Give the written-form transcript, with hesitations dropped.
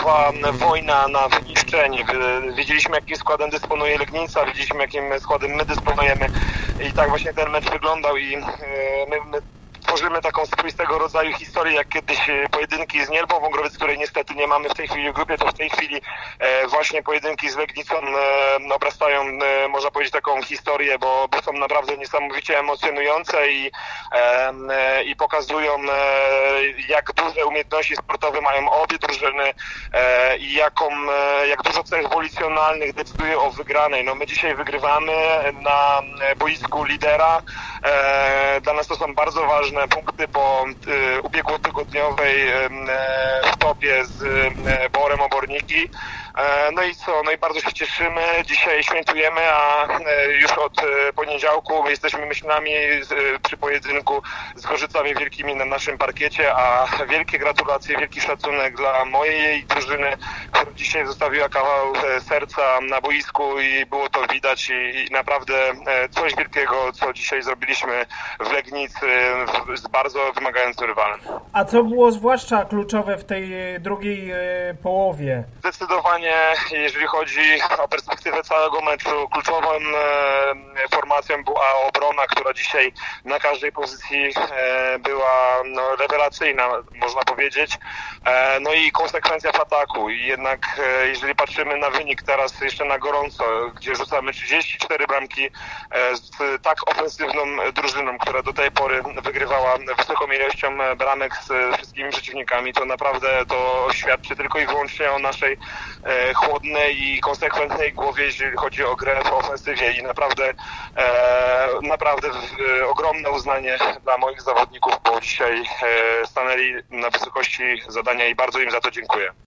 nowa wojna na wyniszczenie. Wiedzieliśmy, jakim składem dysponuje Legnica, wiedzieliśmy, jakim składem my dysponujemy i tak właśnie ten mecz wyglądał i my tworzymy taką swoistego rodzaju historię, jak kiedyś pojedynki z Nielbą Wągrowiec, której niestety nie mamy w tej chwili w grupie, to w tej chwili właśnie pojedynki z Legnicą obrastają, można powiedzieć, taką historię, bo są naprawdę niesamowicie emocjonujące i pokazują, jak duże umiejętności sportowe mają obie drużyny i jak dużo cech ewolucjonalnych decyduje o wygranej. No my dzisiaj wygrywamy na boisku lidera. Dla nas to są bardzo ważne punkty po ubiegłotygodniowej stopie z Borem Oborniki. No i co? No i bardzo się cieszymy. Dzisiaj świętujemy, a już od poniedziałku jesteśmy myślami przy pojedynku z Gorzycami Wielkimi na naszym parkiecie, a wielkie gratulacje, wielki szacunek dla mojej drużyny, która dzisiaj zostawiła kawał serca na boisku i było to widać i naprawdę coś wielkiego, co dzisiaj zrobiliśmy w Legnicy z bardzo wymagającym rywalem. A co było zwłaszcza kluczowe w tej drugiej połowie? Zdecydowanie, jeżeli chodzi o perspektywę całego meczu, kluczową formacją była obrona, która dzisiaj na każdej pozycji była rewelacyjna, można powiedzieć. No i konsekwencja w ataku. I jednak jeżeli patrzymy na wynik teraz jeszcze na gorąco, gdzie rzucamy 34 bramki z tak ofensywną drużyną, która do tej pory wygrywała wysoką ilością bramek z wszystkimi przeciwnikami, to naprawdę to świadczy tylko i wyłącznie o naszej chłodnej i konsekwentnej głowie, jeżeli chodzi o grę w ofensywie i naprawdę ogromne uznanie dla moich zawodników, bo dzisiaj stanęli na wysokości zadania i bardzo im za to dziękuję.